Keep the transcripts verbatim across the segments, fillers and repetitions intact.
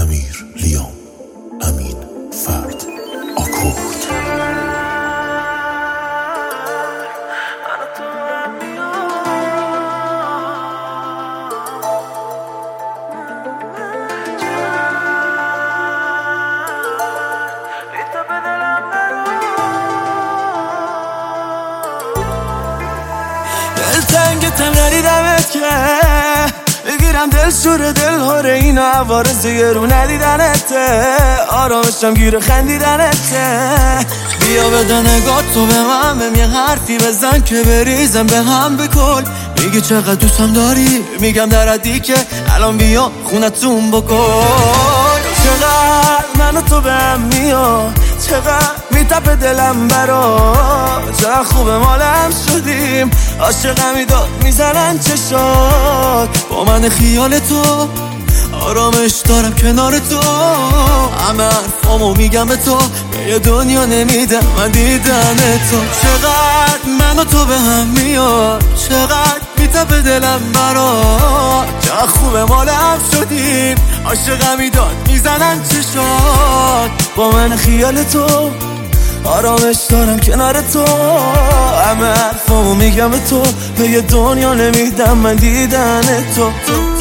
امیر لیام، امین فرد، آکورد. دلتنگتم ندیدمت که بگیرم دل شور دل هاره اینا عوارض رو ندیدنته، آرامشم گیر خندیدنته. بیا بده نگاه تو به من، بهم یه حرفی بزن که بریزم به هم بکن. میگی چقدر دوستم داری، میگم در حدی که الان بیا خونتون بکن. چقدر من و تو به هم میاد، چقدر میتپه دلم برا، چقدر خوب مالم شدیم، عاشقمی داد میزنن چشات. با من خیال تو آرامش دارم کنار تو، همه حرفامو میگم به تو، به یه دنیا نمیدم من دیدن تو. چقدر من و تو به هم میاد، چقدر میتپه دلم برا، چقدر خوب مالم شدیم، عاشقمی داد میزنن چشات. با من خیال تو آرامش دارم کنار تو، همه حرفامو میگم به تو، به یه دنیا نمیدم من دیدن تو.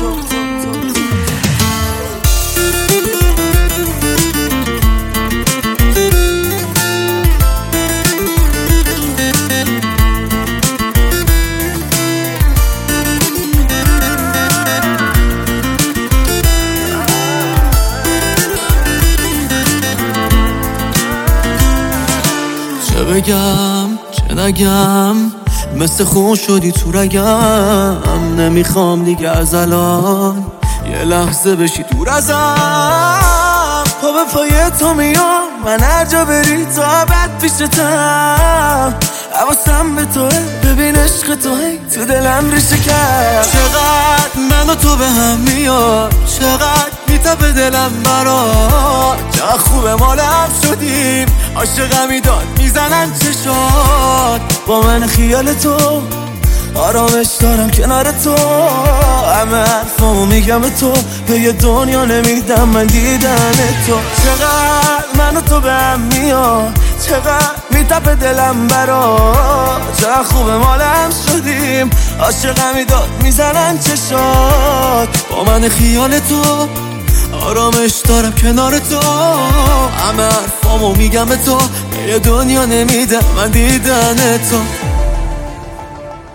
چه بگم چه نگم، مثل خون شدی تو رگم، نمیخوام دیگه از الان یه لحظه بشی دور ازم. پا به پای تو میام من هر جا بری، تا ابد پیشتم، حواسم به توه، ببین عشق توه تو دلم ریشه کرد. چقدر من و تو به هم میاد، چقدر میتپه دلم برا، چقدر خوب مالم شدیم، عاشقمی داد میزنن چشات. با من خیال تو آرامش دارم کنار تو، همه حرفامو میگم به تو، به یه دنیا نمیدم من دیدن تو. چقدر من و تو به هم میاد، چقدر میتپه دلم برا، چقدر خوب مالم شدیم، عاشقمی داد میزنن چشات. با من خیال تو آرامش دارم کنار تو، همه حرفامو میگم به تو، به یه دنیا نمیدم من دیدن تو.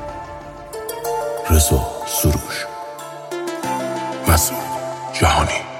رضا سروش، مسعود جهانی.